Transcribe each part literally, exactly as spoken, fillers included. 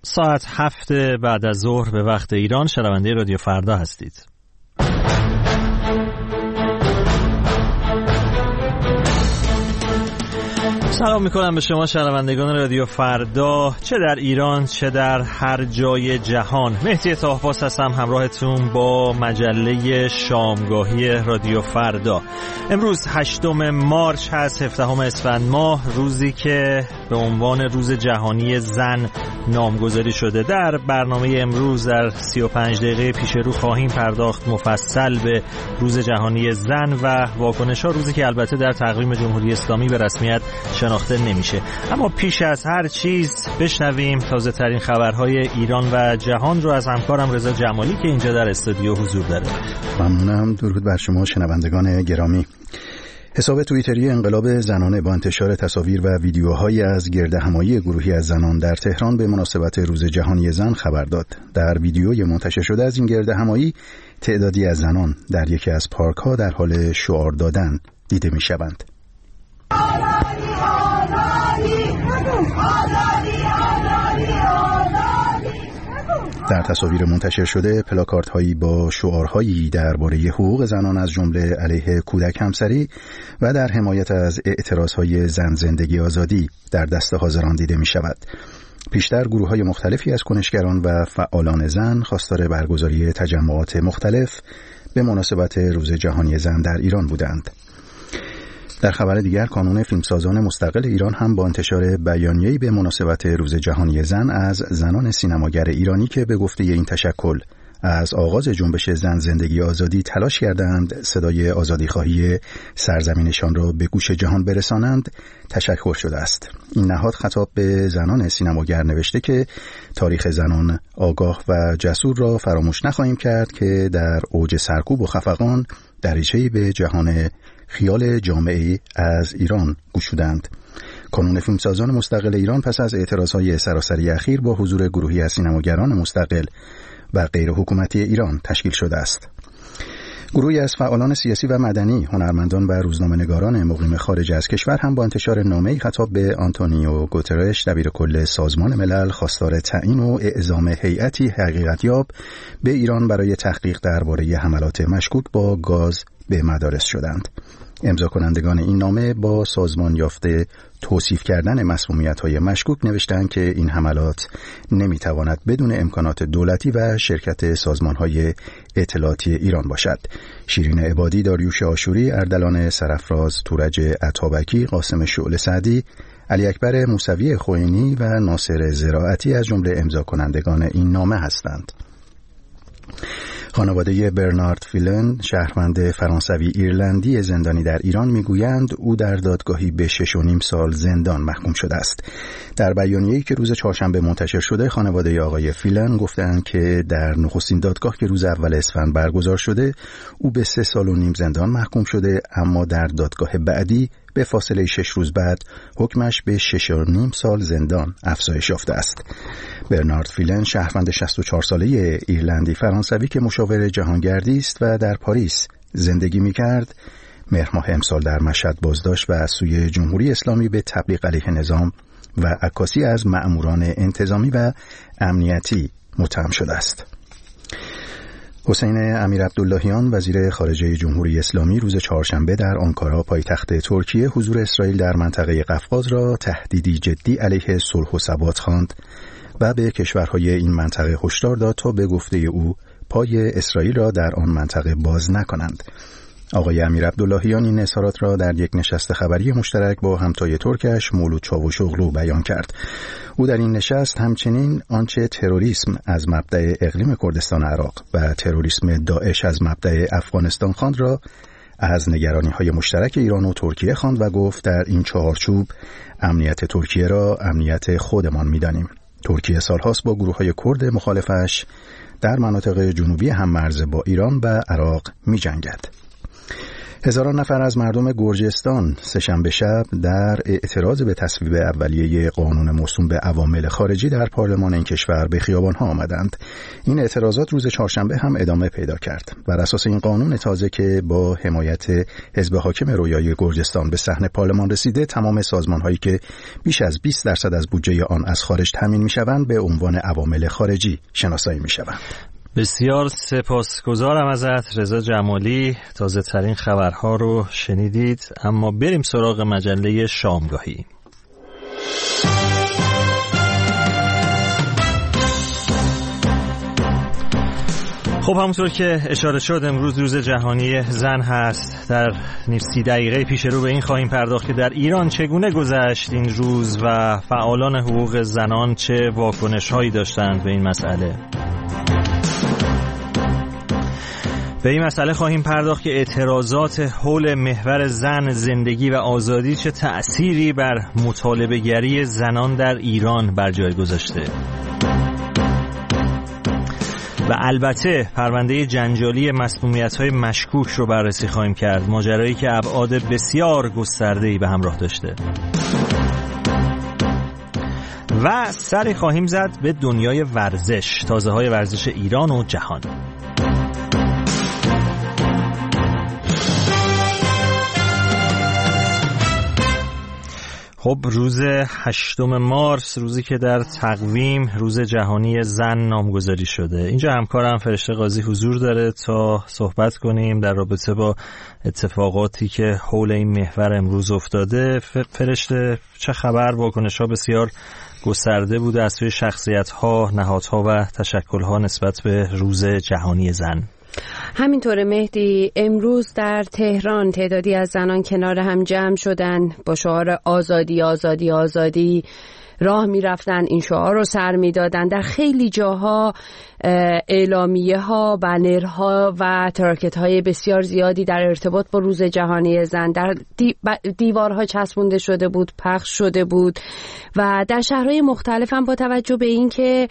ساعت هفت بعد از ظهر به وقت ایران شنونده رادیو فردا هستید. سلام میکنم به شما شنوندگان رادیو فردا، چه در ایران چه در هر جای جهان. مهدی طاهباس هستم همراهتون با مجله شامگاهی رادیو فردا. امروز هشتم مارس هست، هفدهم اسفند ماه، روزی که به عنوان روز جهانی زن نامگذاری شده. در برنامه امروز در سی و پنج دقیقه پیش رو خواهیم پرداخت مفصل به روز جهانی زن و واکنش‌ها، روزی که البته در تقویم جمهوری اسلامی به رسمیت شناخته نمیشه. اما پیش از هر چیز بشنویم تازه ترین خبرهای ایران و جهان رو از همکارم رضا جمالی که اینجا در استودیو حضور داره. ممنونم. درود بر شما شنوندگان گرامی. حساب توییتری انقلاب زنانه با انتشار تصاویر و ویدیوهایی از گردهمایی گروهی از زنان در تهران به مناسبت روز جهانی زن خبر داد. در ویدیوی منتشر شده از این گردهمایی تعدادی از زنان در یکی از پارک‌ها در حال شعار دادن دیده می‌شوند. در تصاویر منتشر شده پلاکاردهایی با شعارهایی درباره حقوق زنان از جمله علیه کودک همسری و در حمایت از اعتراضهای زن زندگی آزادی در دست حاضران دیده می شود. پیشتر گروه‌های مختلفی از کنشگران و فعالان زن خواستار برگزاری تجمعات مختلف به مناسبت روز جهانی زن در ایران بودند. در خبر دیگر، کانون فیلمسازان مستقل ایران هم با انتشار بیانیه‌ای به مناسبت روز جهانی زن از زنان سینماگر ایرانی که به گفته این تشکل از آغاز جنبش زن زندگی آزادی تلاش کردند صدای آزادیخواهی سرزمینشان را به گوش جهان برسانند، تشکر شده است. این نهاد خطاب به زنان سینماگر نوشته که تاریخ زنان آگاه و جسور را فراموش نخواهیم کرد که در اوج سرکوب و خفقان دریچه‌ای به جهان خیال جامعه از ایران گشودند. کانون فیلمسازان مستقل ایران پس از اعتراضهای سراسری اخیر با حضور گروهی از سینماگران مستقل و غیر حکومتی ایران تشکیل شده است. گروهی از فعالان سیاسی و مدنی، هنرمندان و روزنامه‌نگاران مقیم خارج از کشور هم با انتشار نامه‌ای خطاب به آنتونیو گوترش، دبیرکل سازمان ملل، خواستار تعیین و اعزام هیئتی حقیقت‌یاب به ایران برای تحقیق درباره حملات مشکوک با گاز به مدارس شدند. امضا کنندگان این نامه با سازمان یافته توصیف کردن مسمومیت‌های مشکوک نوشتند که این حملات نمی‌تواند بدون امکانات دولتی و شرکت سازمان‌های اطلاعاتی ایران باشد. شیرین عبادی، داریوش آشوری، اردلان سرفراز، تورج عطابکی، قاسم شعله سعدی، علی اکبر موسوی خوئینی و ناصر زراعتی از جمله امضا کنندگان این نامه هستند. خانواده برنارد فیلن، شهروند فرانسوی ایرلندی زندانی در ایران، میگویند او در دادگاهی به شش و نیم سال زندان محکوم شده است. در بیانیه‌ای که روز چهارشنبه منتشر شده، خانواده آقای فیلن گفتند که در نخستین دادگاه که روز اول اسفند برگزار شده، او به سه سال و نیم زندان محکوم شده، اما در دادگاه بعدی به فاصله شش روز بعد حکمش به شش و نیم سال زندان افزایش یافته است. برنارد فیلن، شهروند شصت و چهار ساله ایرلندی فرانسوی که مشاور جهانگردی است و در پاریس زندگی می‌کرد، مهر ماه امسال در مشهد بازداشت و از سوی جمهوری اسلامی به تبلیغ علیه نظام و عکاسی از مأموران انتظامی و امنیتی متهم شده است. حسین امیرعبداللهیان، وزیر خارجه جمهوری اسلامی، روز چهارشنبه در آنکارا پایتخت ترکیه حضور اسرائیل در منطقه قفقاز را تهدیدی جدی علیه صلح و ثبات خواند و به کشورهای این منطقه هشدار داد تا به گفته او پای اسرائیل را در آن منطقه باز نکنند. آقای امیرعبداللهیان این اظهارات را در یک نشست خبری مشترک با همتای ترکش مولود چاوشوغلو بیان کرد. او در این نشست همچنین آنچه تروریسم از مبدأ اقلیم کردستان عراق و تروریسم داعش از مبدأ افغانستان خواند را از نگرانی‌های مشترک ایران و ترکیه خواند و گفت در این چهارچوب امنیت ترکیه را امنیت خودمان می‌دانیم. ترکیه سال‌هاست با گروه‌های کرد مخالفش در مناطق جنوبی هم‌مرز با ایران و عراق می‌جنگد. هزاران نفر از مردم گرجستان سه‌شنبه شب در اعتراض به تصویب اولیه قانون موسوم به عوامل خارجی در پارلمان این کشور به خیابان‌ها آمدند. این اعتراضات روز چهارشنبه هم ادامه پیدا کرد. بر اساس این قانون تازه که با حمایت حزب حاکم رویای گرجستان به صحن پارلمان رسیده، تمام سازمان‌هایی که بیش از بیست درصد از بودجه آن از خارج تامین می‌شوند به عنوان عوامل خارجی شناسایی می‌شوند. بسیار سپاسگزارم ازت رضا جمالی. تازه ترین خبرها رو شنیدید، اما بریم سراغ مجله شامگاهی. خب همونطور که اشاره شد امروز روز جهانی زن هست. در نیم سی دقیقه پیش رو به این خواهیم پرداخت که در ایران چگونه گذشت این روز و فعالان حقوق زنان چه واکنش هایی داشتند به این مسئله. به این مسئله خواهیم پرداخت که اعتراضات حول محور زن، زندگی و آزادی چه تأثیری بر مطالبه گری زنان در ایران بر جای گذاشته. و البته پرونده جنجالی مسمومیت‌های مشکوک رو بررسی خواهیم کرد، ماجرایی که ابعاد بسیار گسترده‌ای به همراه داشته. و سری خواهیم زد به دنیای ورزش، تازه‌های ورزش ایران و جهان. خب روز هشتم مارس، روزی که در تقویم روز جهانی زن نامگذاری شده. اینجا همکارم فرشته قاضی حضور داره تا صحبت کنیم در رابطه با اتفاقاتی که حول این محور امروز افتاده. فرشته چه خبر؟ واکنش‌ها بسیار گسترده بوده از سوی شخصیت‌ها، نهادها و تشکل‌ها نسبت به روز جهانی زن. همینطور مهدی، امروز در تهران تعدادی از زنان کنار هم جمع شدن با شعار آزادی آزادی آزادی راه می رفتن، این شعار رو سر می دادن. در خیلی جاها اعلامیه ها، بنرها و تراکت های بسیار زیادی در ارتباط با روز جهانی زن در دیوارها چسبونده شده بود، پخش شده بود و در شهرهای مختلف هم با توجه به این که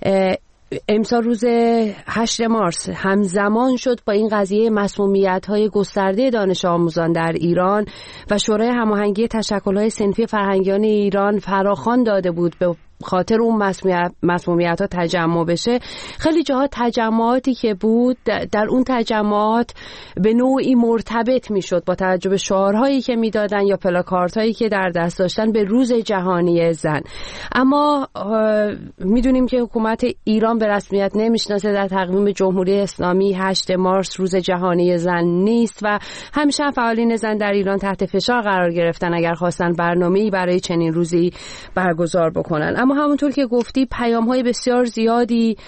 امسال روز هشتم مارس همزمان شد با این قضیه مسمومیت‌های گسترده دانش آموزان در ایران و شورای هماهنگی تشکل‌های صنفی فرهنگیان ایران فراخوان داده بود به خاطر اون مسمومیت ها تجمع بشه. خیلی جاها تجمعاتی که بود در اون تجمعات به نوعی مرتبط می شد با توجه به شعارهایی که می دادن یا پلاکارت هایی که در دست داشتن به روز جهانی زن. اما می دونیم که حکومت ایران به رسمیت نمیشناسه در تقویم جمهوری اسلامی هشتم مارس روز جهانی زن نیست و همیشه فعالین زن در ایران تحت فشار قرار گرفتن اگر خواستن برنامه‌ای برای چنین روزی برگزار بکنن. اما همونطور که گفتی پیام‌های بسیار زیادی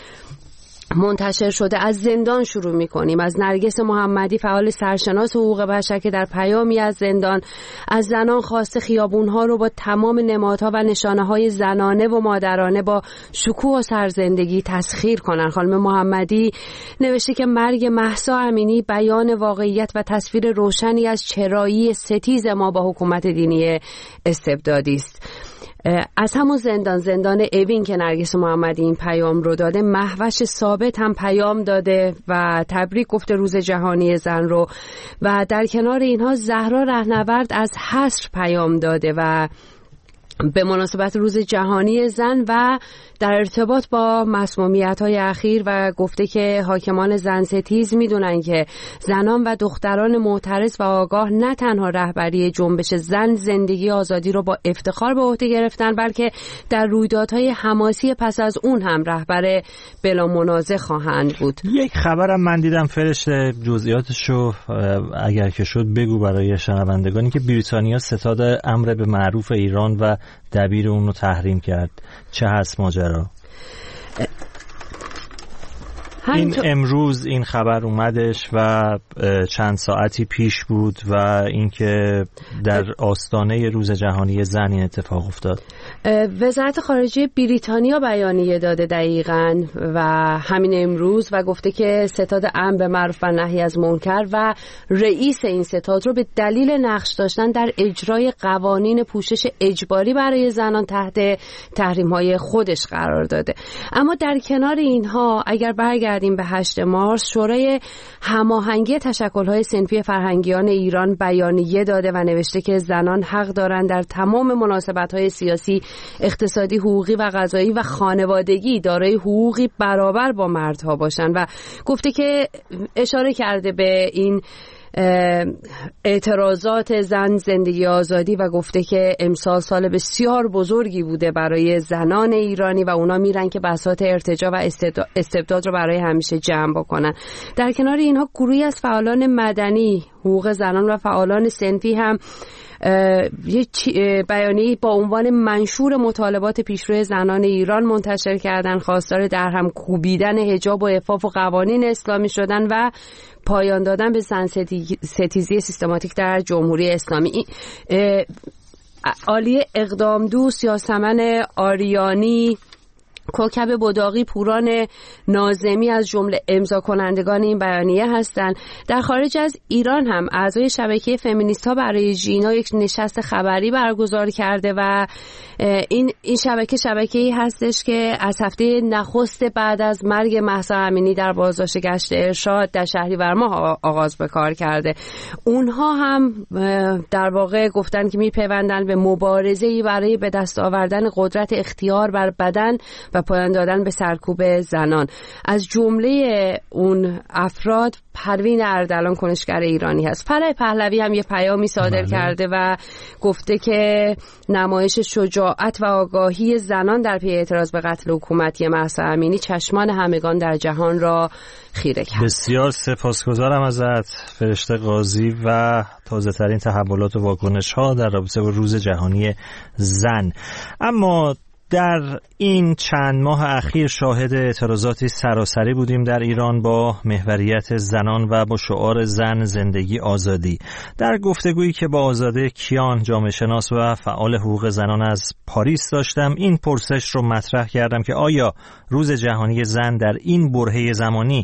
منتشر شده. از زندان شروع می‌کنیم. از نرگس محمدی، فعال سرشناس حقوق بشر، که در پیامی از زندان از زنان خواسته خیابون‌ها رو با تمام نمادها و نشانه‌های زنانه و مادرانه با شکوه و سرزندگی تسخیر کنن. خانم محمدی نوشته که مرگ مهسا امینی بیان واقعیت و تصویر روشنی از چرایی ستیز ما با حکومت دینی استبدادی است. از همون زندان زندان اوین که نرگس محمدی این پیام رو داده، مهوش ثابت هم پیام داده و تبریک گفته روز جهانی زن رو و در کنار اینها زهرا رهنورد از حصر پیام داده و به مناسبت روز جهانی زن و در ارتباط با مسمومیت‌های اخیر و گفته که حاکمان زن ستیز می‌دونن که زنان و دختران معترض و آگاه نه تنها رهبری جنبش زن زندگی آزادی رو با افتخار به عهده گرفتن، بلکه در رویدادهای حماسی پس از اون هم رهبر بلا منازع خواهند بود. یک خبرم من دیدم فرشته، جزئیاتشو اگر که شد بگو برای شنوندگانی، که بریتانیا ستاد امر به معروف ایران و دبیر اون رو تحریم کرد. چه هست ماجرا؟ این امروز این خبر اومدش و چند ساعتی پیش بود و اینکه در آستانه روز جهانی زن این اتفاق افتاد. وزارت خارجه بریتانیا بیانیه داده دقیقاً و همین امروز و گفته که ستاد امر به معروف و نهی از منکر و رئیس این ستاد رو به دلیل نقش داشتن در اجرای قوانین پوشش اجباری برای زنان تحت تحریم‌های خودش قرار داده. اما در کنار اینها اگر برگردیم برگردیم به هشت مارس، شورای هماهنگی تشکل‌های صنفی فرهنگیان ایران بیانیه داده و نوشته که زنان حق دارند در تمام مناسبت‌های سیاسی، اقتصادی، حقوقی و قضایی و خانوادگی دارای حقوقی برابر با مردها باشند و گفته که اشاره کرده به این اعتراضات زن زندگی آزادی و گفته که امسال سال بسیار بزرگی بوده برای زنان ایرانی و اونا میرن که بساط ارتجاع و استبداد رو برای همیشه جمع بکنن. در کنار اینها گروهی از فعالان مدنی، حقوق زنان و فعالان صنفی هم یه بیانیه‌ای با عنوان منشور مطالبات پیشرو زنان ایران منتشر کردن، خواستار در هم کوبیدن حجاب و عفاف و قوانین اسلامی شدن و پایان دادن به زن ستیزی سیستماتیک در جمهوری اسلامی. عالی اقدام دوست، یاسمن آریانی، کوکب بداقی، پوران ناظمی از جمله امضا کنندگان این بیانیه هستند. در خارج از ایران هم اعضای شبکه فمینیست ها برای ژینا یک نشست خبری برگزار کرده و این این شبکه شبکه‌ای هستش که از هفته نخست بعد از مرگ مهسا امینی در بازداشت گشت ارشاد در شهریور ماه آغاز به کار کرده. اونها هم در واقع گفتن که میپیوندن به مبارزه‌ای برای به دست آوردن قدرت اختیار بر بدن و پایان دادن به سرکوب زنان. از جمله اون افراد پروین اردلان، کنشگر ایرانی هست. فرح پهلوی هم یه پیامی صادر بله. کرده و گفته که نمایش شجاعت و آگاهی زنان در پی اعتراض به قتل حکومتی مهسا امینی چشمان همگان در جهان را خیره کرد. بسیار سپاسگزارم ازت فرشته قاضی و تازه ترین تحولات و واکنش ها در رابطه با روز جهانی زن. اما در این چند ماه اخیر شاهد اعتراضاتی سراسری بودیم در ایران با محوریت زنان و با شعار زن زندگی آزادی. در گفتگویی که با آزاده کیان، جامعه شناس و فعال حقوق زنان از پاریس داشتم، این پرسش رو مطرح کردم که آیا روز جهانی زن در این برهه زمانی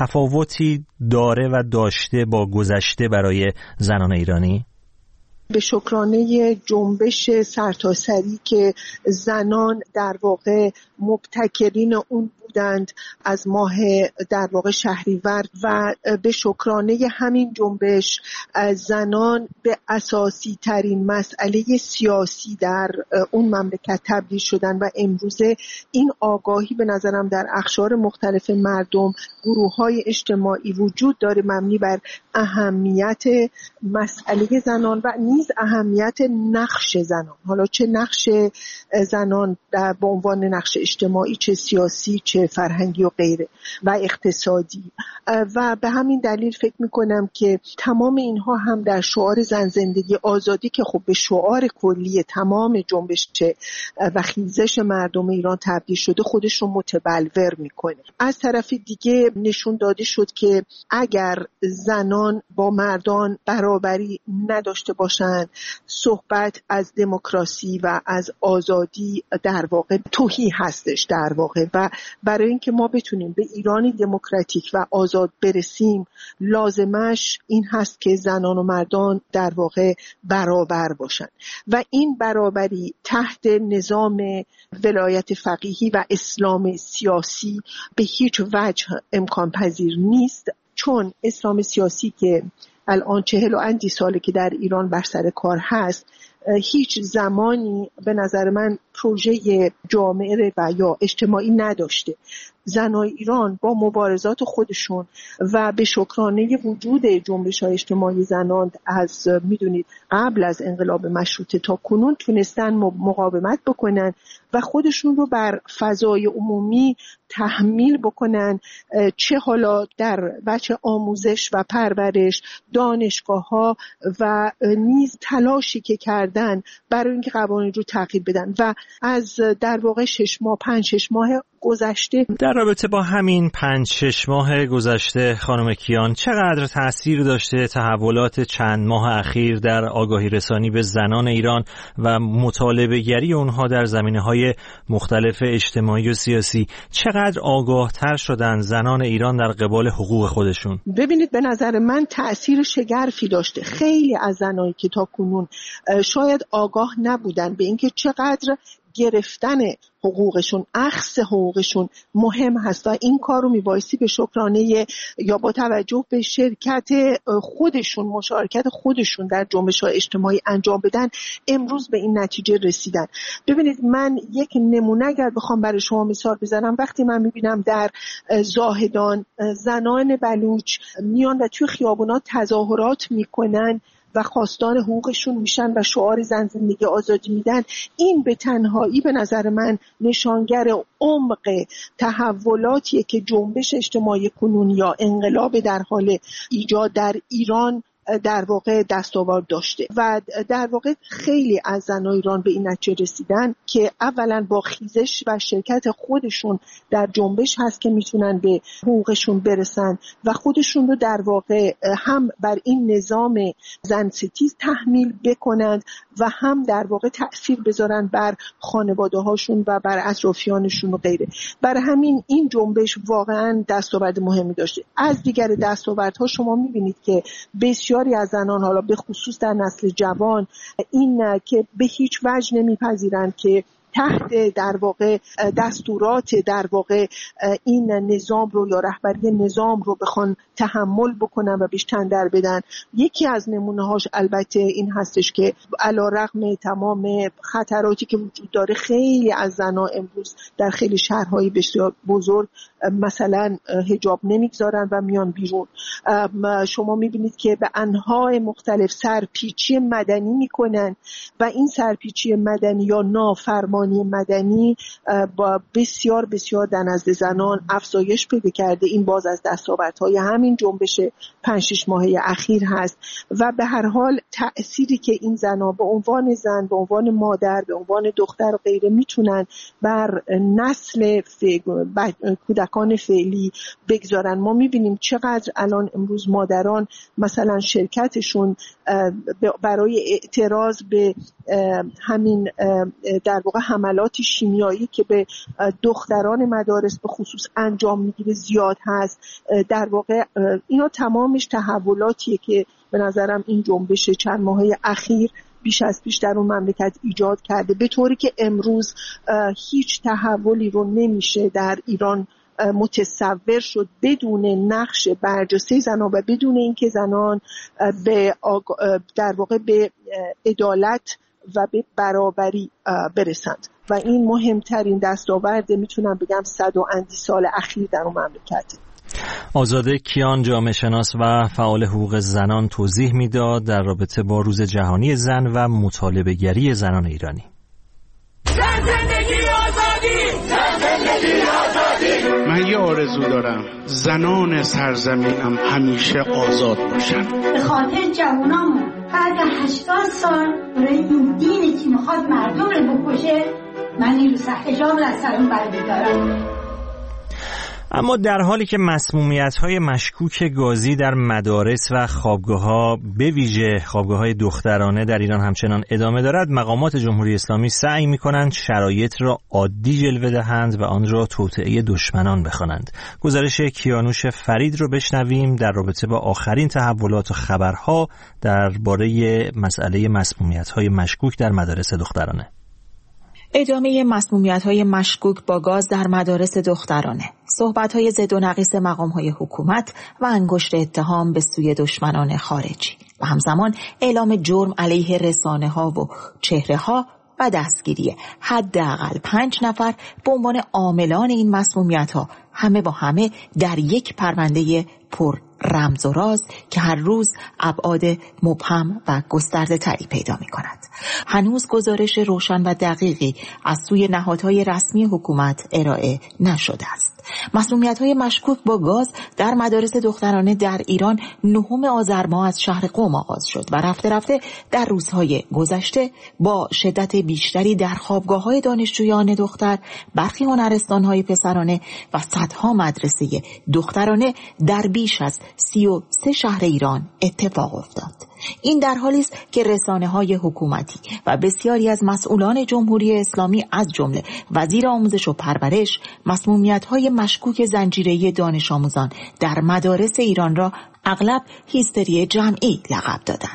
تفاوتی داره و داشته با گذشته برای زنان ایرانی؟ به شکرانه جنبش سرتاسری که زنان در واقع مبتکرین اون بودند از ماه در واقع شهریور و به شکرانه همین جنبش زنان به اساسی ترین مسئله سیاسی در اون مملکت تبدیل شدن و امروزه این آگاهی به نظرم در اقشار مختلف مردم، گروه‌های اجتماعی وجود داره مبنی بر اهمیت مسئله زنان و نیز اهمیت نقش زنان. حالا چه نقش زنان در به عنوان نقش اجتماعی، چه سیاسی، چه فرهنگی و غیره و اقتصادی. و به همین دلیل فکر میکنم که تمام اینها هم در شعار زن زندگی آزادی که خب به شعار کلی تمام جنبش و خیزش مردم ایران تبدیل شده خودش رو متبلور میکنه. از طرف دیگه نشون داده شد که اگر زنان با مردان برابری نداشته باشند، صحبت از دموکراسی و از آزادی در واقع توهی هستش در واقع. و برای اینکه ما بتونیم به ایرانی دموکراتیک و آزاد برسیم لازمش این هست که زنان و مردان در واقع برابر باشن و این برابری تحت نظام ولایت فقیهی و اسلام سیاسی به هیچ وجه امکان پذیر نیست، چون اسلام سیاسی که الان چهل و اندی ساله که در ایران بر سر کار هست هیچ زمانی به نظر من پروژه جامعه و یا اجتماعی نداشته. زنای ایران با مبارزات خودشون و به شکرانه وجود جنبش‌های اجتماعی زنان از میدونید قبل از انقلاب مشروطه تا کنون تونستن مقاومت بکنن و خودشون رو بر فضای عمومی تحمیل بکنن، چه حالا در بچه آموزش و پرورش، دانشگاه‌ها و نیز تلاشی که کردن برای اینکه قوانین رو تغییر بدن. و از در واقع شش ماه پنج شش ماه گذشته در رابطه با همین پنج شش ماه گذشته خانم کیان چقدر تأثیر داشته تحولات چند ماه اخیر در آگاهی رسانی به زنان ایران و مطالبه گری اونها در زمینه‌های مختلف اجتماعی و سیاسی؟ چقدر آگاه تر شدن زنان ایران در قبال حقوق خودشون؟ ببینید به نظر من تأثیر شگرفی داشته. خیلی از زنایی که تا کنون شاید آگاه نبودن به اینکه چقدر گرفتن حقوقشون، اخذ حقوقشون مهم هست و این کار رو میبایستی به شکرانه یا با توجه به شرکت خودشون، مشارکت خودشون در جنبش‌های اجتماعی انجام بدن. امروز به این نتیجه رسیدن. ببینید من یک نمونه اگر بخوام برای شما مثال بزنم، وقتی من میبینم در زاهدان زنان بلوچ میان و توی خیابونات تظاهرات میکنن و خواستار حقوقشون میشن و شعار زن زندگی آزادی میدن، این به تنهایی به نظر من نشانگر عمق تحولاتیه که جنبش اجتماعی کنون یا انقلاب در حال ایجاد در ایران در واقع دستاورد داشته و در واقع خیلی از زنان ایران به این نتیجه رسیدن که اولا با خیزش و شرکت خودشون در جنبش هست که میتونن به حقوقشون برسن و خودشون رو در واقع هم بر این نظام زن ستیز تحمیل بکنند و هم در واقع تأثیر بذارن بر خانواده هاشون و بر اطرافیانشون و غیره. برای همین این جنبش واقعا دستاورد مهمی داشته. از دیگر دستاوردها شما میبینید که بسیاری از زنان، حالا به خصوص در نسل جوان، این که به هیچ وجه نمیپذیرند که تحت در واقع دستورات در واقع این نظام رو یا رهبری نظام رو بخوان تحمل بکنن و بهش تن در بدن. یکی از نمونه هاش البته این هستش که علیرغم تمام خطراتی که وجود داره، خیلی از زنان امروز در خیلی شهرهای بسیار بزرگ مثلا حجاب نمیگذارن و میان بیرون. شما میبینید که به انواع مختلف سرپیچی مدنی میکنن و این سرپیچی مدنی یا نافرمانی مدنی با بسیار بسیار در نزد زنان افزایش پیدا کرده. این باز از دستاوردهای همین جنبش پنج شش ماهه اخیر هست و به هر حال تأثیری که این زنان به عنوان زن، به عنوان مادر، به عنوان دختر و غیره میتونن بر نسل کودکان فعلی بگذارن. ما میبینیم چقدر الان امروز مادران مثلا شرکتشون برای اعتراض به همین در واقع حملات شیمیایی که به دختران مدارس به خصوص انجام میگیره زیاد هست. در واقع اینا تمامش تحولاتیه که به نظرم این جنبش چند ماهه اخیر بیش از پیش در اون مملکت ایجاد کرده، به طوری که امروز هیچ تحولی رو نمیشه در ایران متصور شد بدون نقش برجسته زنان و بدون اینکه زنان به آگ... در واقع به عدالت و به برابری برسند و این مهمترین دستاورد میتونم بگم صد و اندی سال اخیر در اون مملکت. آزاده کیان، جامعه شناس و فعال حقوق زنان، توضیح میداد در رابطه با روز جهانی زن و مطالبه گری زنان ایرانی. زن زندگی آزادی، زن زندگی آزادی. من یه آرزو دارم، زنان سرزمینم همیشه آزاد باشن. به خاطر جوانامون بعد هشتاد سال برای این دینی که میخواد مردم رو بکشه، من این رو حجاب رو از سرم برمیدارم. اما در حالی که مسمومیت‌های مشکوک گازی در مدارس و خوابگاه‌ها به ویژه خوابگاه‌های دخترانه در ایران همچنان ادامه دارد، مقامات جمهوری اسلامی سعی می‌کنند شرایط را عادی جلوه دهند و آن را توطئه دشمنان بخوانند. گزارش کیانوش فرید رو بشنویم در رابطه با آخرین تحولات و خبرها درباره مسئله مسمومیت‌های مشکوک در مدارس دخترانه. ادامه مسمومیت‌های مشکوک با گاز در مدارس دخترانه، صحبت‌های ضد و نقیص مقام‌های حکومت و انگشت اتهام به سوی دشمنان خارجی و همزمان اعلام جرم علیه رسانه‌ها و چهره‌ها و دستگیری حداقل پنج نفر به عنوان عاملان این مسمومیت‌ها، همه با همه در یک پرونده پر رمز و راز که هر روز ابعاد مبهم و گسترده تری پیدا می کند. هنوز گزارش روشن و دقیقی از سوی نهادهای رسمی حکومت ارائه نشده است. مسمومیت‌های مشکوک با گاز در مدارس دخترانه در ایران نهم آذر ماه از شهر قم آغاز شد و رفته رفته در روزهای گذشته با شدت بیشتری در خوابگاه‌های دانشجویان دختر، برخی هنرستان‌های پسرانه و صدها مدرسه دخترانه در بیش از سی و سه شهر ایران اتفاق افتاد. این در حالی است که رسانه‌های حکومتی و بسیاری از مسئولان جمهوری اسلامی از جمله وزیر آموزش و پرورش مسمومیت‌های مشکوک زنجیره‌ای دانش آموزان در مدارس ایران را اغلب هیستری جمعی لقب دادند.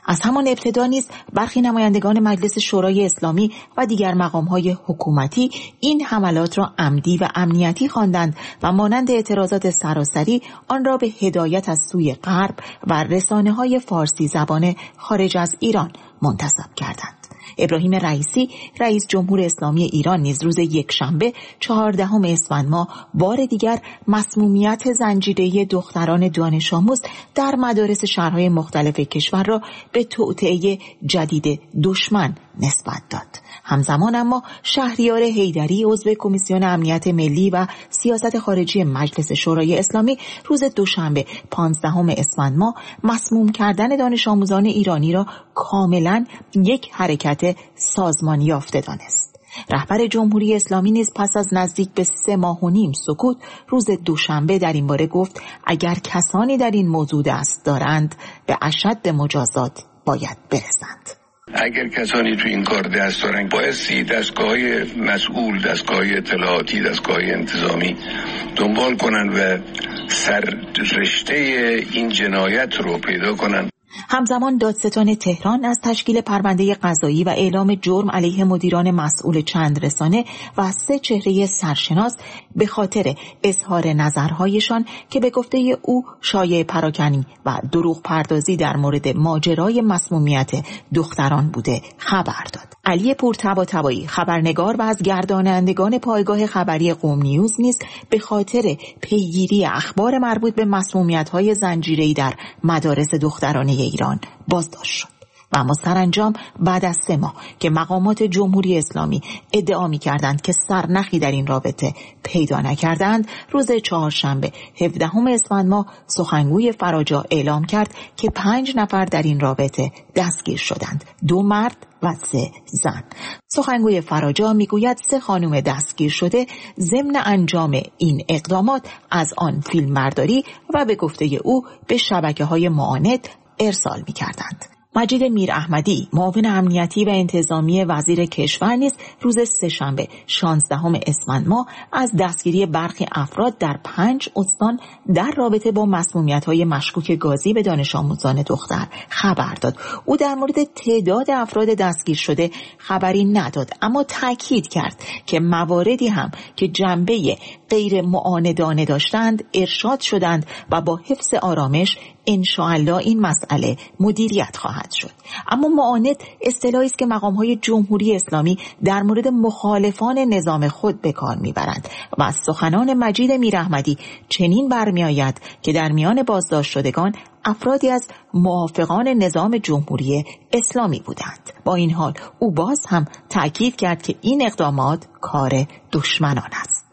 از همان ابتدا نیز برخی نمایندگان مجلس شورای اسلامی و دیگر مقام‌های حکومتی این حملات را عمدی و امنیتی خواندند و مانند اعتراضات سراسری آن را به هدایت از سوی غرب و رسانه‌های فارسی زبان خارج از ایران منتسب کردند. ابراهیم رئیسی رئیس جمهور اسلامی ایران نیز روز یکشنبه چهاردهم اسفند ماه بار دیگر مسمومیت زنجیره‌ای دختران دانش آموز در مدارس شهرهای مختلف کشور را به توطئه جدید دشمن نسبت داد. همزمان اما شهریار حیدری عضو کمیسیون امنیت ملی و سیاست خارجی مجلس شورای اسلامی روز دوشنبه پانزدهم اسفند ماه مسموم کردن دانش آموزان ایرانی را کاملا یک حرکت سازمانی یافته دانست. رهبر جمهوری اسلامی نیز پس از نزدیک به سه ماه و نیم سکوت روز دوشنبه در این باره گفت اگر کسانی در این موضوع دست دارند به اشد مجازات باید برسند. اگر کسانی تو این کار دست دارن بایستی دستگاه مسئول، دستگاه اطلاعاتی، دستگاه انتظامی دنبال کنن و سر رشته این جنایت رو پیدا کنن. همزمان دادستان تهران از تشکیل پرونده قضایی و اعلام جرم علیه مدیران مسئول چند رسانه و سه چهره سرشناس به خاطر اظهار نظرهایشان که به گفته او شایع پراکنی و دروغ پردازی در مورد ماجرای مسمومیت دختران بوده خبر داد. علی پورطباطبایی خبرنگار و از گردانندگان پایگاه خبری قم نیوز نیز به خاطر پیگیری اخبار مربوط به مسمومیت‌های زنجیره‌ای در مدارس دخترانه ایران بازداشت شد. و اما سرانجام بعد از سه ماه که مقامات جمهوری اسلامی ادعا می‌کردند که سرنخی در این رابطه پیدا نکردند، روز چهارشنبه هفدهم اسفند ماه سخنگوی فراجا اعلام کرد که پنج نفر در این رابطه دستگیر شدند، دو مرد و سه زن. سخنگوی فراجا میگوید سه خانم دستگیر شده ضمن انجام این اقدامات از آن فیلمبرداری و به گفته او به شبکه‌های معاند ارسال می‌کردند. مجید میر احمدی معاون امنیتی و انتظامی وزیر کشور نیز روز سه‌شنبه شانزدهم اسفند ماه از دستگیری برخی افراد در پنج استان در رابطه با مسمومیت‌های مشکوک گازی به دانش آموزان دختر خبر داد. او در مورد تعداد افراد دستگیر شده خبری نداد، اما تاکید کرد که مواردی هم که جنبه غیر معاندانه داشتند ارشاد شدند و با حفظ آرامش انشاءالله این مسئله مدیریت خواهد شد. اما معاند اصطلاحی است که مقام‌های جمهوری اسلامی در مورد مخالفان نظام خود به کار می‌برند و از سخنان مجید میر احمدی چنین برمی‌آید که در میان بازداشت شدگان افرادی از موافقان نظام جمهوری اسلامی بودند. با این حال او باز هم تأکید کرد که این اقدامات کار دشمنان است.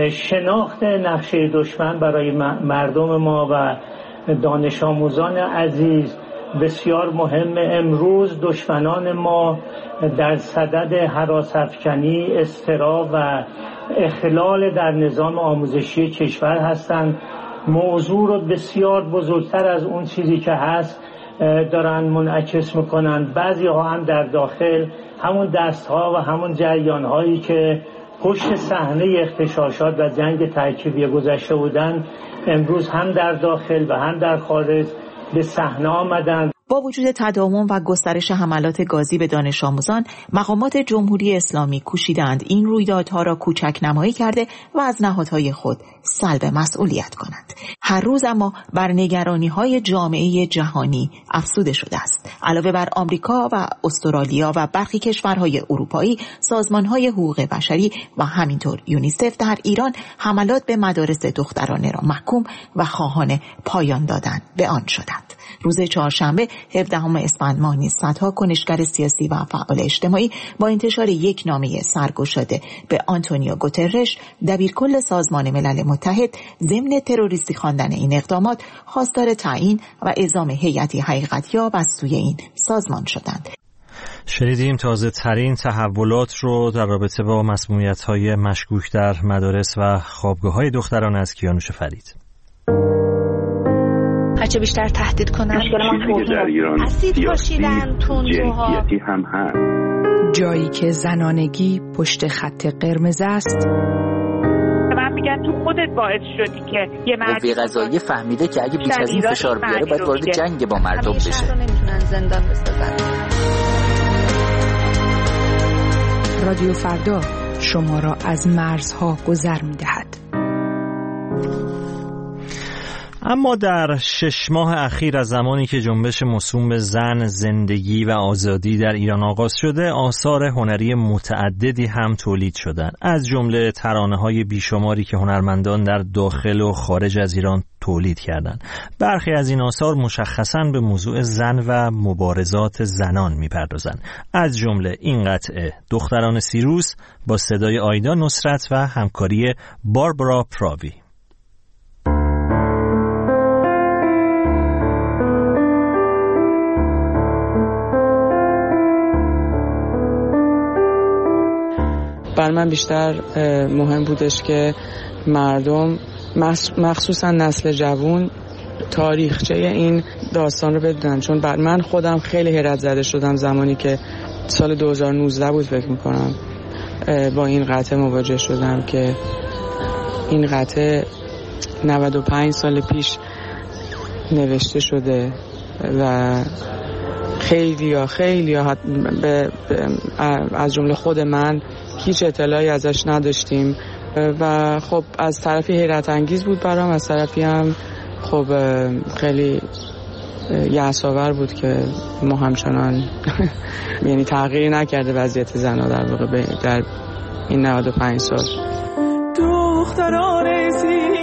شناخت نقشه دشمن برای مردم ما و دانش آموزان عزیز بسیار مهم. امروز دشمنان ما در صدد هراس‌افکنی، اضطراب و اخلال در نظام آموزشی کشور هستند. موضوع رو بسیار بزرگتر از اون چیزی که هست دارن منعکس میکنن. بعضی ها هم در داخل همون دست ها و همون جریان هایی که پشت صحنه اغتشاشات و جنگ ترکیبی گذشته بودن امروز هم در داخل و هم در خارج به صحنه آمدن. با وجود تداوم و گسترش حملات گازی به دانش آموزان، مقامات جمهوری اسلامی کوشیدند این رویدادها را کوچک نمایی کرده و از نهادهای خود سلب مسئولیت کنند. هر روز اما بر نگرانی‌های جامعه جهانی افزوده شده است. علاوه بر آمریکا و استرالیا و برخی کشورهای اروپایی، سازمان‌های حقوق بشری و همینطور یونیسف در ایران حملات به مدارس دخترانه را محکوم و خواهان پایان دادن به آن شدند. روز چهارشنبه هفدهم اسفند ماه نیز صدها کنشگر سیاسی و فعال اجتماعی با انتشار یک نامه سرگشاده به آنتونیو گوترش دبیرکل سازمان ملل متحد ضمن تروریستی خواندن این اقدامات خواستار تعیین و اعزام هیئتی حقیقتیاب از سوی این سازمان شدند. شنیدیم تازه ترین تحولات رو در رابطه با مسمومیت‌های مشکوک در مدارس و خوابگاه‌های دختران از کیانوش فرید. هرچه بیشتر تهدید کنن مشکل ما در ایران اسید پاشیدن تندروها هم هست. جایی که زنانگی پشت خط قرمز است. من میگن تو خودت باعث شدی که یه مرد قوه قضاییه فهمیده که اگه بیش از این فشار بیاره باید وارد جنگ با مردم بشه. زندان بسازن. رادیو فردا شما را از مرزها گذر می‌دهد. اما در شش ماه اخیر از زمانی که جنبش موسوم به زن، زندگی و آزادی در ایران آغاز شده، آثار هنری متعددی هم تولید شدند. از جمله ترانه‌های بیشماری که هنرمندان در داخل و خارج از ایران تولید کردند. برخی از این آثار مشخصاً به موضوع زن و مبارزات زنان می‌پردازند. از جمله این قطعه دختران سیروس با صدای آیدا نصرت و همکاری باربارا پراوی. بر من بیشتر مهم بودش که مردم مخصوصا نسل جوان تاریخچه این داستان رو بدونن، چون بر من خودم خیلی حیرت زده شدم زمانی که سال دو هزار و نوزده بود فکر میکنم با این قطعه مواجه شدم که این قطعه نود و پنج سال پیش نوشته شده و خیلی یا خیلی یا از جمله خود من هیچ اطلاعی ازش نداشتیم و خب از طرفی حیرت انگیز بود برام، از طرفی هم خب خیلی یأس‌آور بود که ما همچنان یعنی تغییری نکرده وضعیت زن‌ها در واقع در این نود و پنج سال. دختران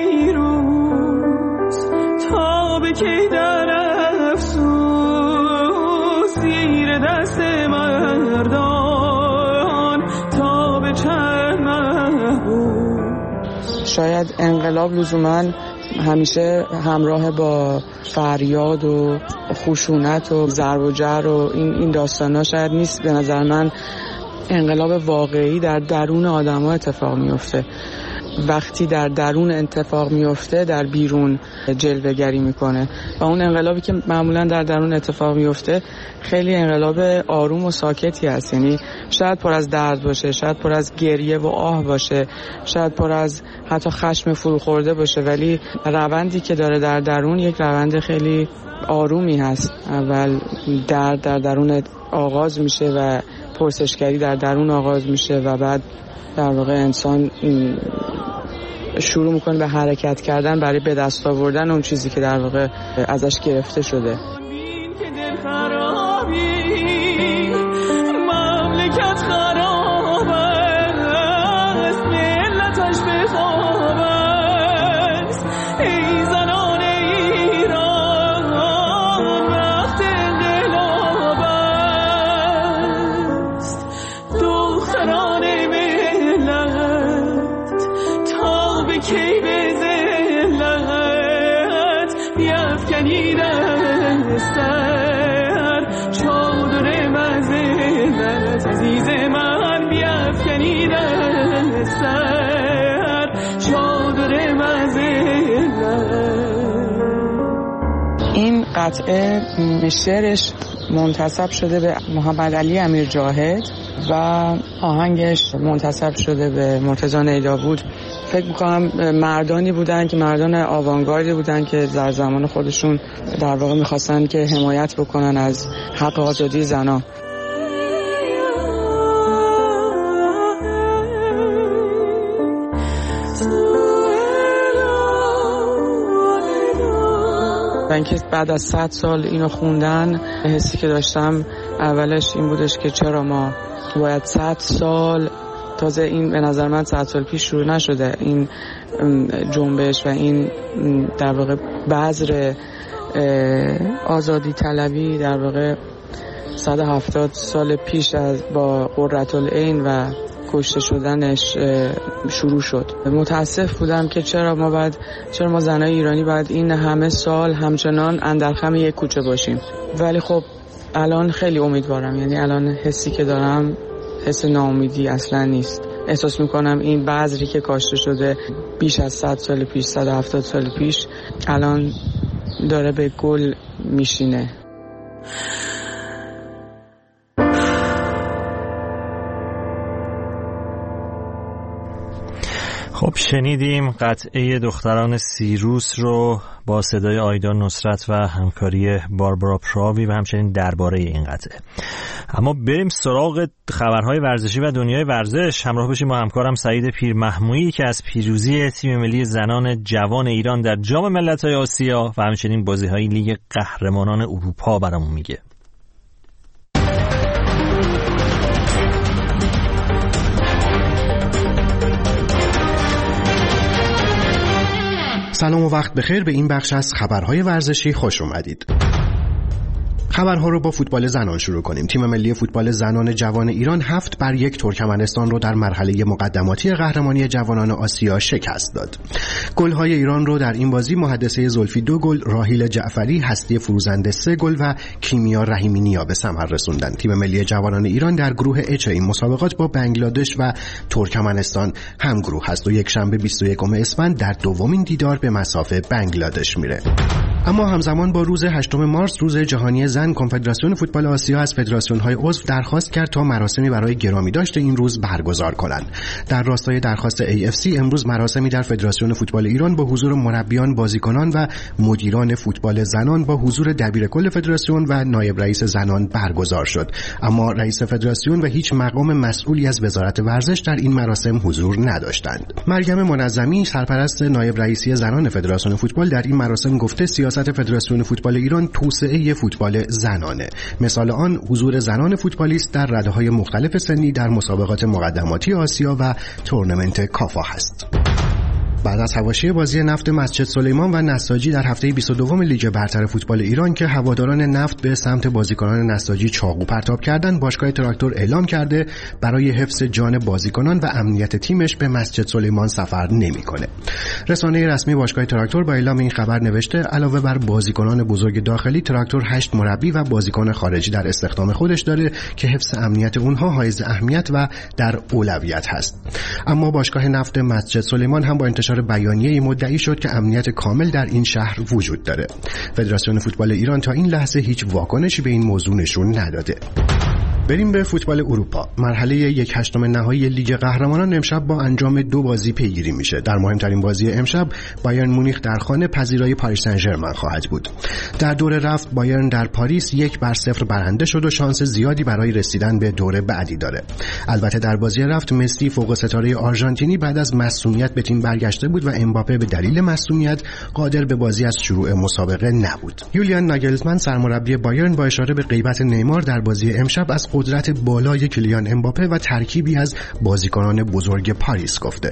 سیروس تا به کی در افسوس زیر دست مردان تا به چند محبوب. شاید انقلاب لزوماً همیشه همراه با فریاد و خشونت و ضرب و جر و این این داستانا شاید نیست. به نظر من انقلاب واقعی در درون آدم‌ها اتفاق میفته. وقتی در درون اتفاق میفته در بیرون جلوه‌گری میکنه و اون انقلابی که معمولا در درون اتفاق میفته خیلی انقلاب آروم و ساکتی هست، یعنی شاید پر از درد باشه، شاید پر از گریه و آه باشه، شاید پر از حتی خشم فروخورده باشه، ولی روندی که داره در درون یک روند خیلی آرومی هست. اول درد در درون آغاز میشه و پرسشگری در درون آغاز میشه و بعد در واقع انسان شروع میکنه به حرکت کردن برای به دست آوردن اون چیزی که در واقع ازش گرفته شده. مملکت خراب است، ملتش به خواب است، ای زنان ایران وقت انقلاب است. دختران ملت تا به کی به ذلت بیفکنید از سر چادر مذلت، عزیز من بیفکنید از سر چادر مذلت. این قطعه شعرش منتسب شده به محمد علی امیر جاهد و آهنگش منتسب شده به مرتضی نیدابود. فکر میکنم مردانی بودن که مردان آوانگاردی بودن که در زمان خودشون در واقع میخواستن که حمایت بکنن از حق آزادی زنان. و اینکه بعد از صد سال اینو خوندن حسی که داشتم اولش این بودش که چرا ما باید صد سال، تازه این به نظر من صد سال پیش شروع نشده این جنبش و این در واقع بذر آزادی طلبی در واقع صد و هفتاد سال پیش از با قرةالعین و کشته شدنش شروع شد. متاسف بودم که چرا ما باید چرا ما زنای ایرانی باید این همه سال همچنان اندرخم یک کوچه باشیم. ولی خب الان خیلی امیدوارم، یعنی الان حسی که دارم حس ناامیدی اصلا نیست. احساس میکنم این بذری که کاشته شده بیش از صد سال پیش، صد و هفتاد سال پیش، الان داره به گل میشینه. خب خب شنیدیم قطعه دختران سیروس رو با صدای آیدا نصرت و همکاری باربارا پراوی و همچنین درباره این قطعه. اما بریم سراغ خبرهای ورزشی و دنیای ورزش. همراه باشیم با همکارم سعید پیرمحمودی که از پیروزی تیم ملی زنان جوان ایران در جام ملت‌های آسیا و همچنین بازی‌های لیگ قهرمانان اروپا برامون میگه. سلام و وقت بخیر، به این بخش از خبرهای ورزشی خوش اومدید. خبرها رو با فوتبال زنان شروع کنیم. تیم ملی فوتبال زنان جوان ایران هفت بر یک ترکمنستان رو در مرحله مقدماتی قهرمانی جوانان آسیا شکست داد. گل‌های ایران رو در این بازی محدثه زلفی دو گل، راحیل جعفری، هستی فروزنده سه گل و کیمیا رحیمی نیا به ثمر رسوندن. تیم ملی جوانان ایران در گروه اچ این مسابقات با بنگلادش و ترکمنستان هم گروه هست و یک شنبه بیست و یکم اسفند در دومین دیدار به مسافه بنگلادش میره. اما همزمان با روز هشتم مارس، روز جهانی زن، کنفدراسیون فوتبال آسیا از فدراسیون‌های عضو درخواست کرد تا مراسمی برای گرامی داشت این روز برگزار کنند. در راستای درخواست ای اف سی امروز مراسمی در فدراسیون فوتبال ایران با حضور مربیان، بازیکنان و مدیران فوتبال زنان با حضور دبیرکل فدراسیون و نایب رئیس زنان برگزار شد. اما رئیس فدراسیون و هیچ مقام مسئولی از وزارت ورزش در این مراسم حضور نداشتند. مریم منظمی، سرپرست نایب رئیسی زنان فدراسیون فوتبال، در این مراسم گفته سیاست فدراسیون فوتبال ایران توسعه فوتبال زنانه. مثال آن حضور زنان فوتبالیست در رده‌های مختلف سنی در مسابقات مقدماتی آسیا و تورنمنت کافا هست. بعد از حواشی بازی نفت مسجد سلیمان و نساجی در هفته بیست و دو لیگ برتر فوتبال ایران که هواداران نفت به سمت بازیکنان نساجی چاقو پرتاب کردند، باشگاه تراکتور اعلام کرده برای حفظ جان بازیکنان و امنیت تیمش به مسجد سلیمان سفر نمی‌کنه. رسانه رسمی باشگاه تراکتور با اعلام این خبر نوشته علاوه بر بازیکنان بزرگ داخلی، تراکتور هشت مربی و بازیکن خارجی در استخدام خودش داره که حفظ امنیت اونها حائز اهمیت و در اولویت هست. اما باشگاه نفت مسجد سلیمان هم با انتشار بیانیه‌ای مدعی شد که امنیت کامل در این شهر وجود داره. فدراسیون فوتبال ایران تا این لحظه هیچ واکنشی به این موضوع نشون نداده. بریم به فوتبال اروپا. مرحله یک هشتم نهایی لیگ قهرمانان امشب با انجام دو بازی پیگیری میشه. در مهمترین بازی امشب بایرن مونیخ در خانه پذیرای پاریس سن ژرمن خواهد بود. در دور رفت بایرن در پاریس یک بر صفر برنده شد و شانس زیادی برای رسیدن به دور بعدی داره. البته در بازی رفت مسی فوق ستاره آرژانتینی بعد از مصونیت به تیم برگشته بود و امباپه به دلیل مصونیت قادر به بازی از شروع مسابقه نبود. یولیان ناگلزمن سرمربی بایرن با اشاره به غیبت نیمار در بازی امشب از قدرت بالای کلیان امباپه و ترکیبی از بازیکنان بزرگ پاریس گفته.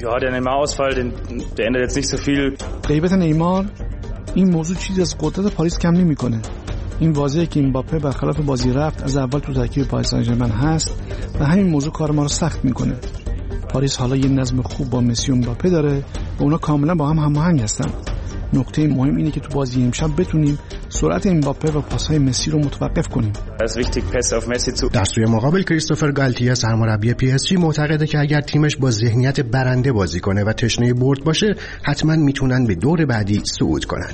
غیبت نیمار این موضوع چیزی از قدرت پاریس کم نمی‌کنه. این واضحه که امباپه برخلاف بازی رفت از اول تو ترکیب پاریس سن ژرمن هست و همین موضوع کار ما رو سخت می‌کنه. پاریس حالا یه نظم خوب با مسی و امباپه داره و اونا کاملا با هم هماهنگ هستن. نکته مهم اینه که تو بازی امشب بتونیم سرعت امباپه و پاس‌های مسی رو متوقف کنیم. در سوی مقابل کریستوفر گالتیه سرمربی پی اس جی معتقده که اگر تیمش با ذهنیت برنده بازی کنه و تشنه برد باشه حتما میتونن به دور بعدی صعود کنن.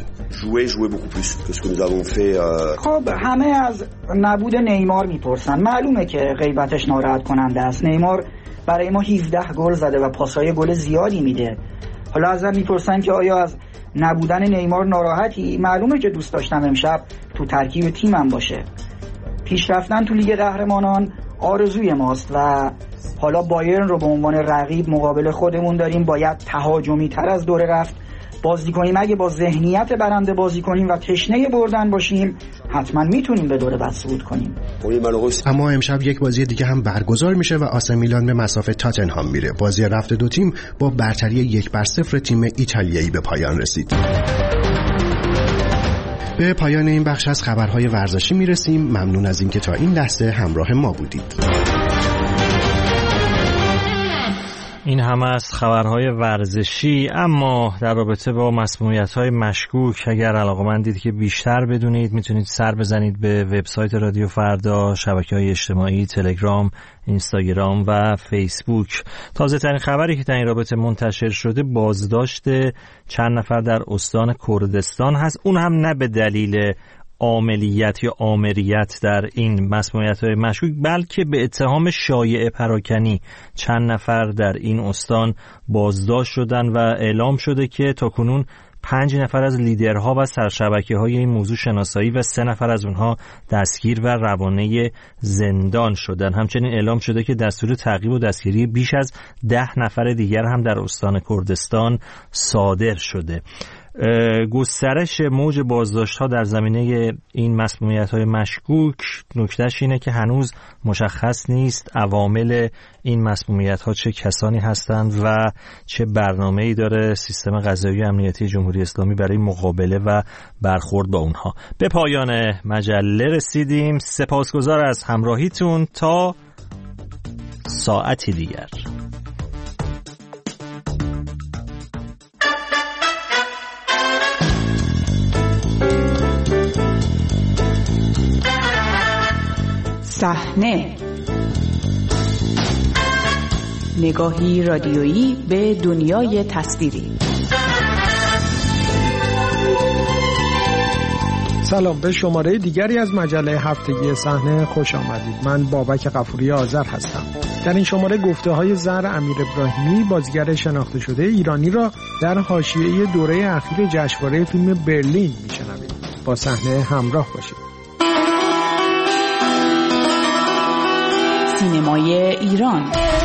خب همه از نبود نیمار میپرسن. معلومه که غیبتش ناراحت کننده است. نیمار برای ما هفده گل زده و پاس‌های گل زیادی میده. حالا ازم میپرسن که آیا از نبودن نیمار ناراحتی؟ معلومه که دوست داشتم امشب تو ترکیب تیمم باشه. پیش رفتن تو لیگ قهرمانان آرزوی ماست و حالا بایرن رو به عنوان رقیب مقابل خودمون داریم. باید تهاجمی تر از دوره رفت بازی کنیم. اگه با ذهنیت برنده بازی کنیم و تشنه بردن باشیم حتما میتونیم به دوره بعد صعود کنیم. اما امشب یک بازی دیگه هم برگزار میشه و آس میلان به مسافه تاتنهام میره. بازی رفت دو تیم با برتری یک بر صفر تیم ایتالیایی به پایان رسید. به پایان این بخش از خبرهای ورزشی میرسیم. ممنون از اینکه تا این لحظه همراه ما بودید. این همه از خبرهای ورزشی. اما در رابطه با مسمومیت‌های مشکوک اگر علاقه‌مندید که بیشتر بدونید میتونید سر بزنید به وبسایت رادیو فردا، شبکه‌های اجتماعی، تلگرام، اینستاگرام و فیسبوک. تازه ترین خبری که در این رابطه منتشر شده بازداشت چند نفر در استان کردستان هست، اون هم نه به دلیل عاملیت یا آمریت در این مسمومیت‌های مشکوک، بلکه به اتهام شایعه پراکنی چند نفر در این استان بازداشت شدن و اعلام شده که تاکنون پنج نفر از لیدرها و سرشبکه‌های این موضوع شناسایی و سه نفر از اونها دستگیر و روانه زندان شدن. همچنین اعلام شده که دستور تعقیب و دستگیری بیش از ده نفر دیگر هم در استان کردستان صادر شده. گسترش موج بازداشت‌ها در زمینه این مسمومیت‌های مشکوک، نکتهش اینه که هنوز مشخص نیست عوامل این مسمومیت‌ها چه کسانی هستند و چه برنامه‌ای داره سیستم قضایی و امنیتی جمهوری اسلامی برای مقابله و برخورد با اونها. به پایان مجله رسیدیم. سپاسگزار از همراهیتون تا ساعتی دیگر. صحنه، نگاهی رادیویی به دنیای تصویری. سلام، به شماره دیگری از مجله هفتگی صحنه خوش آمدید. من بابک غفوری آذر هستم. در این شماره گفته های زهر امیر ابراهیمی، بازیگر شناخته شده ایرانی را در حاشیه دوره اخیر جشنواره فیلم برلین میشنوید. با صحنه همراه باشید. سینمای ایران.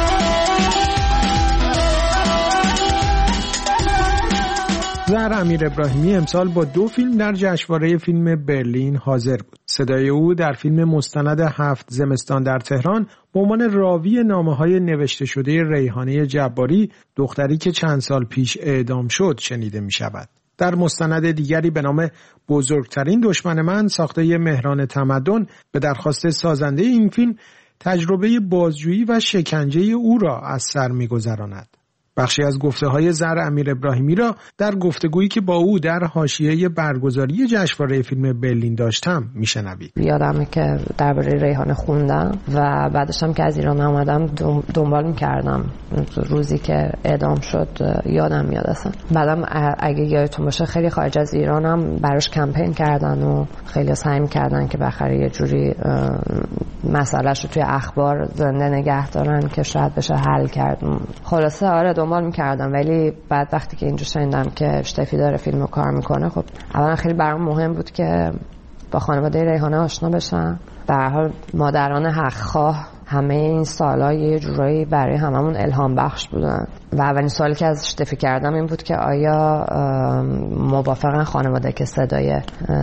زهر امیر ابراهیمی امسال با دو فیلم در جشنواره فیلم برلین حاضر بود. صدای او در فیلم مستند هفت زمستان در تهران به عنوان راوی نامه‌های نوشته شده ریحانه جباری، دختری که چند سال پیش اعدام شد، شنیده می‌شود. در مستند دیگری به نام بزرگترین دشمن من، ساخته مهران تمدن، به درخواست سازنده این فیلم تجربه بازجویی و شکنجه او را از سر می‌گذراند. بخشی از گفته‌های زهر امیر ابراهیمی را در گفتگویی که با او در حاشیه برگزاری جشنواره فیلم برلین داشتم میشنوید. یادمه که درباره ریحانه خوندم و بعدش هم که از ایران آمدم دنبال می‌کردم روزی که اعدام شد، یادم میاد اصلا. بعدم اگه یادتون باشه خیلی خارج از ایرانم براش کمپین کردن و خیلی سعی می‌کردن که بخره یه جوری مسئله‌اش رو توی اخبار زنده نگه دارن که شاید بشه حل کرد. خلاصه آره دنبال می‌کردم، ولی بعد وقتی که اینجا شنیدم که اشتفی داره فیلمو کار میکنه، خب اولا خیلی برام مهم بود که با خانواده ریحانه آشنا بشم. به هر حال مادران حق‌خواه همه این سال‌ها یه جورایی برای هممون الهام بخش بودن و اولین سوالی که از اشتفی کردم این بود که آیا موافقن خانواده که صدای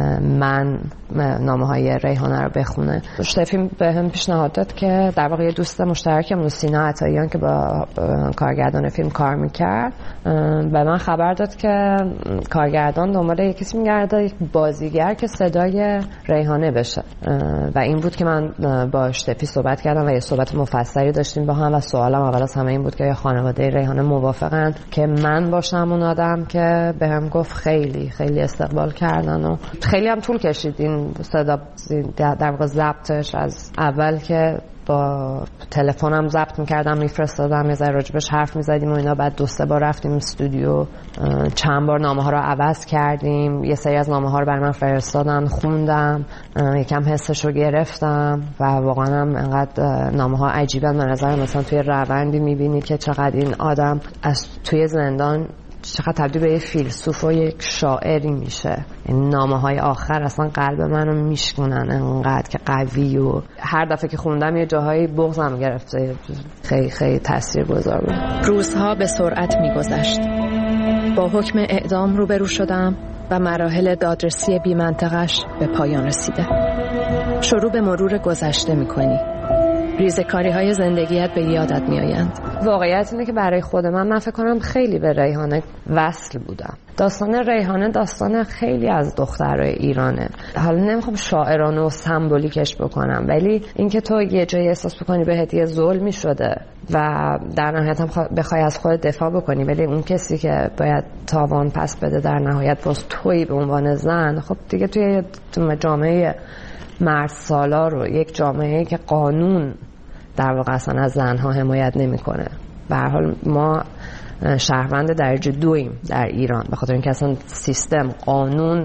من نامه‌های ریحانه رو بخونه. اشتفی به هم پیشنهاد داد که در واقع یه دوست مشترکمون سینا عطاییان که با کارگردان فیلم کار میکرد به من خبر داد که کارگردان دنبال یه کسی میگرده، یک بازیگر که صدای ریحانه بشه و این بود که من با اشتفی صحبت کردم و یه صحبت مفصلی داشتیم با هم و سوالم اول از همه این بود که یا خانواده ریحانه موافقن که من باشم اون آدم، که به هم گفت خیلی خیلی استقبال کردن و خیلی هم طول کشید این صدا در واقع ضبطش. از اول که با تلفنم ضبط می‌کردم میفرستادم، یه ذره راجبش حرف می‌زدیم و اینا، بعد دو سه بار رفتیم استودیو، چند بار نامه‌ها رو عوض کردیم، یه سری از نامه‌ها رو برای من فرستادن، خوندم، یکم حسش رو گرفتم و واقعا هم انقدر نامه‌ها عجیبن. به نظر مثلا توی روندی می‌بینی که چقدر این آدم از توی زندان چقدر تبدیل به یه فیلسوف و یک شاعری میشه. این نامه‌های آخر اصلا قلب منو میشکنن انقدر که قوی و هر دفعه که خوندم یه جاهایی بغضم گرفته. خیلی خیلی تاثیرگذار بود. روزها به سرعت میگذشت. با حکم اعدام روبرو شدم و مراحل دادرسی بی منطقش به پایان رسیده. شروع به مرور گذشته میکنی. ریزکاری های زندگیت به یادت می آیند. واقعیت اینه که برای خود من من فکر کنم خیلی به ریحانه وصل بودم. داستان ریحانه داستان خیلی از دخترای ایرانه. حالا نمیخوام شاعرانه و سمبولیکش بکنم، ولی اینکه تو یه جایی احساس بکنی بهت یه ظلمی شده و در نهایت هم بخوای از خودت دفاع بکنی، ولی اون کسی که باید تاوان پس بده در نهایت باز تویی به عنوان زن، خب دیگه توی جامعه مرد سالار و یک جامعه که قانون در واقع اصلا از زنها حمایت نمیکنه. به هر حال ما شهروند درجه دویم در ایران، به خاطر اینکه اصلا سیستم قانون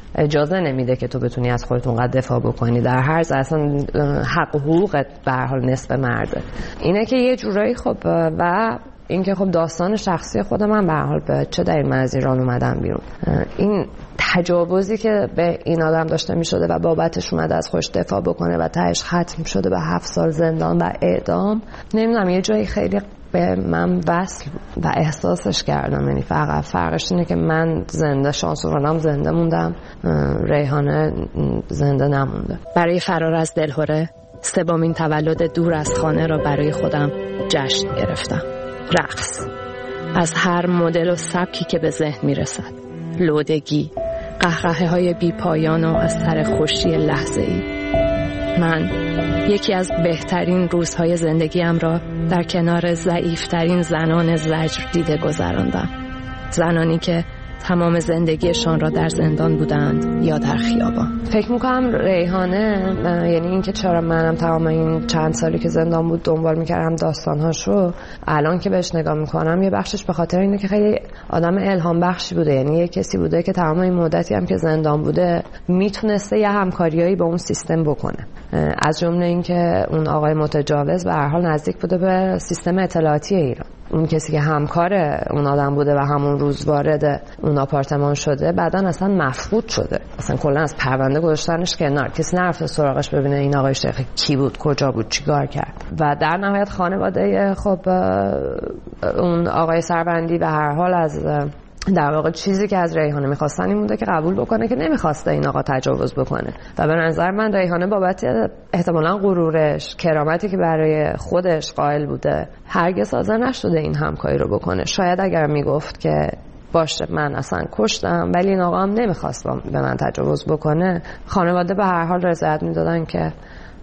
اجازه نمیده که تو بتونی از خودت اونقدر دفاع بکنی. در هر اصلا حق و حقوقت به هر حال نصف مرده. اینه که یه جورایی خب و اینکه خب داستان شخصی خود من به هر حال به چه دلیل من از ایران اومدم بیرون، این تجاوزی که به این آدم داشته میشده و بابتش اومده از خودش دفاع بکنه و تهش ختم شده به هفت سال زندان و اعدام، نمیدونم یه جایی خیلی به من وصل و احساسش کردم. یعنی فقط فرقش اینه که من زنده شانسورانم زنده موندم، ریحانه زنده نمونده. برای فرار از دلهره سومین تولد دور از خانه را برای خودم جشن گرفتم. رقص از هر مدل و سبکی که به ذهن میرسد، لودگی، قهقهه های بی پایان و از سر خوشی لحظه ای. من یکی از بهترین روزهای زندگیم را در کنار ضعیفترین زنان زجر دیده گذراندم. زنانی که تمام زندگیشان را در زندان بودند یا در خیابان. فکر میکنم ریحانه، یعنی این که چرا منم تمام این چند سالی که زندان بود دنبال میکردم داستانهاشو، الان که بهش نگاه میکنم یه بخشش به خاطر اینه که خیلی آدم الهام بخشی بوده. یعنی یه کسی بوده که تمام این مدتی هم که زندان بوده میتونسته یه همکاریایی با اون سیستم بکنه، از جمله این که اون آقای متجاوز به هر حال نزدیک بوده به سیستم اطلاعاتی ایران. اون کسی که همکار اون آدم بوده و همون روز وارد اون آپارتمان شده بعداً اصلا مفقود شده، اصلا کلا از پرونده گذاشتنش کنار، کسی نرفته سراغش ببینه این آقای شیخ کی بود، کجا بود، چیکار کرد. و در نهایت خانواده خب اون آقای سربندی به هر حال از در واقع چیزی که از ریحانه میخواستن این بوده که قبول بکنه که نمیخواسته این آقا تجاوز بکنه. و به نظر من ریحانه بابت احتمالاً غرورش، کرامتی که برای خودش قائل بوده، هرگز حاضر نشده این همکاری رو بکنه. شاید اگر میگفت که باشه من اصلا کشتم ولی این آقا هم نمیخواست به من تجاوز بکنه، خانواده به هر حال رضایت میدادن که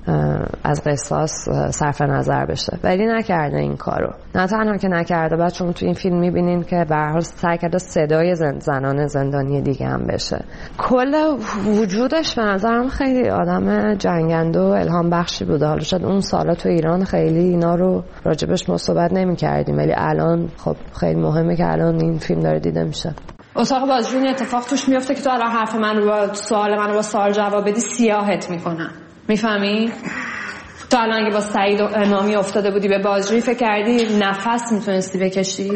از قصاص صرف نظر بشه، ولی نکرده این کارو. نه تنها که نکرده، بعد چون تو این فیلم میبینین که به هر حال سعی کرده صدای زن زنان زندانی دیگه هم بشه. کل وجودش به نظرم خیلی آدم جنگنده و الهام بخشی بوده. حالا شاید اون سالا تو ایران خیلی اینا رو راجبش صحبت نمی‌کردیم، ولی الان خب خیلی مهمه که الان این فیلم داره دیده میشه. اتاق بازجویی اتفاق توش میفته که تو الان حرف من رو با سوال من رو با سوال جواب بدی سیاهت میکنن. میفهمی؟ تو الان اگه با سعید و امامی افتاده بودی به بازجویی فکر کردی نفس میتونستی بکشی؟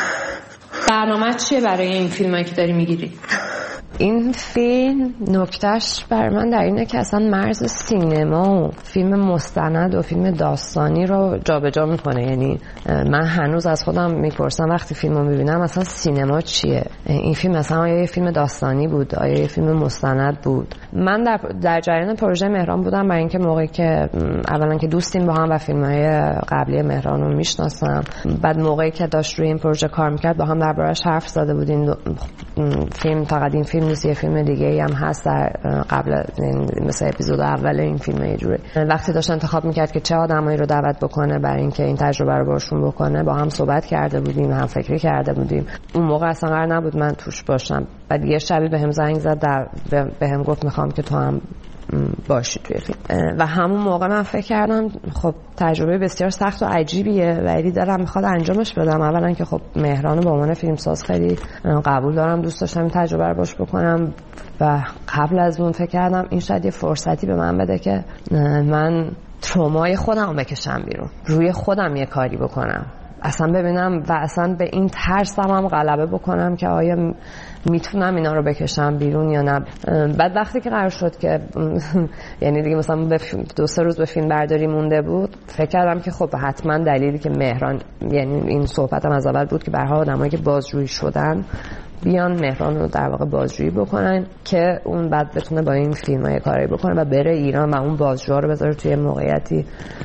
برنامه چیه برای این فیلمایی که داری میگیری؟ این فیلم نکتهش بر من در اینه که اصلا مرز سینما و فیلم مستند و فیلم داستانی رو جابجا میکنه. یعنی من هنوز از خودم میپرسم وقتی فیلمو میبینم اصلا سینما چیه؟ این فیلم مثلا آیا یه فیلم داستانی بود، آیا یه فیلم مستند بود؟ من در در جریان پروژه مهران بودم، برای اینکه موقعی که اولا که دوستیم با هم و فیلم‌های قبلی مهران رو میشناسم، بعد موقعی که داشت روی این پروژه کار میکرد با هم دربارش حرف زده بودیم. فیلم فقط این فیلم نیست، یه فیلم دیگه هم هست در قبل مثلا اپیزود اول این فیلم. یه جوری وقتی داشت انتخاب میکرد که چه آدمایی رو دعوت بکنه برای اینکه این تجربه رو باشون بکنه، با هم صحبت کرده بودیم، هم فکری کرده بودیم. اون موقع اصلا قرار نبود من توش باشم. بعد یه شبی بهم زنگ زد، در بهم گفت میخوام که تو هم باشی توی فیلم. و همون موقع من فکر کردم خب تجربه بسیار سخت و عجیبیه ولی دلم میخواد انجامش بدم. اولا که خب مهران به عنوان فیلمساز خیلی قبول دارم، دوست داشتم این تجربه رو باش بکنم و قبل از اون فکر کردم این شاید یه فرصتی به من بده که من ترومای خودم رو بکشم بیرون، روی خودم یه کاری بکنم، اصلا ببینم و اصلا به این ترسم هم غلبه بکنم که آیا میتونم اینا رو بکشم بیرون یا نه. بعد وقتی که قرار شد که یعنی دیگه مثلا به دو سه روز به فیلم برداری مونده بود، فکر کردم که خب حتما دلیلی که مهران، یعنی این صحبتم از اول بود که به هر حال آدمایی که بازجویی شدن بیان مهران رو در واقع بازجویی بکنن که اون بعد بتونه با این فیلم‌ها کاری بکنه و بره ایران و اون بازجوها رو بذاره توی موقعیتی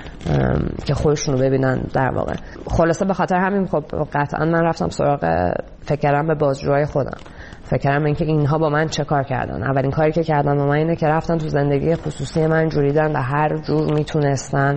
که خودشون رو ببینن در واقع. خلاصه به خاطر همین خب قطعا من رفتم سراغ فکرم به بازجوهای خودم، فکرم این که اینها با من چه کار کردن. اولین کاری که کردن با من اینه که رفتن تو زندگی خصوصی من جوریدن و هر جور میتونستن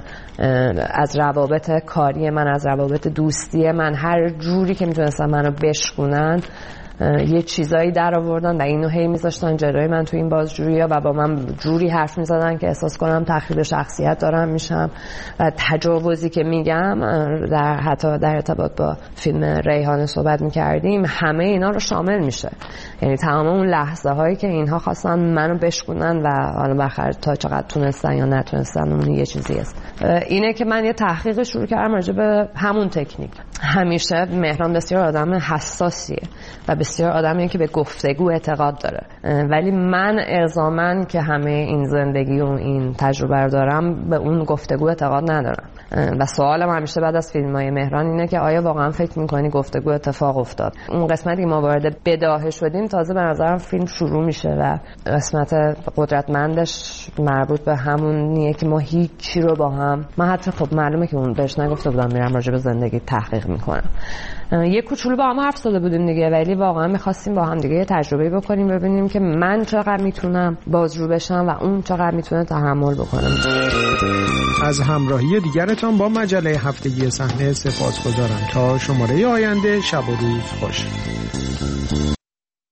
از روابط کاری من، از روابط دوستی من، هر جوری که میتونستن منو بشکونن یه چیزایی در آوردن و اینو هی میذاشتن جلوی من تو این بازجویی‌ها و با من جوری حرف میزدن که احساس کنم تخریب شخصیت دارم میشم و تجاوزی که میگم در حتی در ارتباط با فیلم ریحانه صحبت میکردیم همه اینا رو شامل میشه. یعنی تمام اون لحظه هایی که اینها خواستن منو بشکنن و حالا بخیر تا چقدر تونستن یا نتونستن اون یه چیزی است. اینه که من یه تحقیق شروع کردم راجع به همون تکنیک. همیشه مهران بسیار آدم حساسیه و بسیار آدمیه که به گفتگو اعتقاد داره، ولی من الزاماً که همه این زندگی و این تجربه رو دارم به اون گفتگو اعتقاد ندارم و سوالم همیشه بعد از فیلم‌های مهران اینه که آیا واقعا فکر می‌کنی گفتگو اتفاق افتاد؟ اون قسمتی که ما وارد بداهه شدیم تازه به نظرم فیلم شروع میشه و قسمت قدرتمندش مربوط به همونیه که ما هیچی رو با هم، من حتی خب معلومه که اون بهش نگفته بودم میرم راجع به زندگی تحقیق میکنم، یه کوچولو با هم حرف زده بودیم دیگه، ولی واقعا می‌خواستیم با هم دیگه یه تجربه بکنیم ببینیم که من چقدر میتونم بازجو بشم و اون چقدر میتونه تحمل بکنه. از همراهی دیگرتان با مجله هفتگی صحنه سپاسگزارم. تا شماره آینده شب و روز خوش.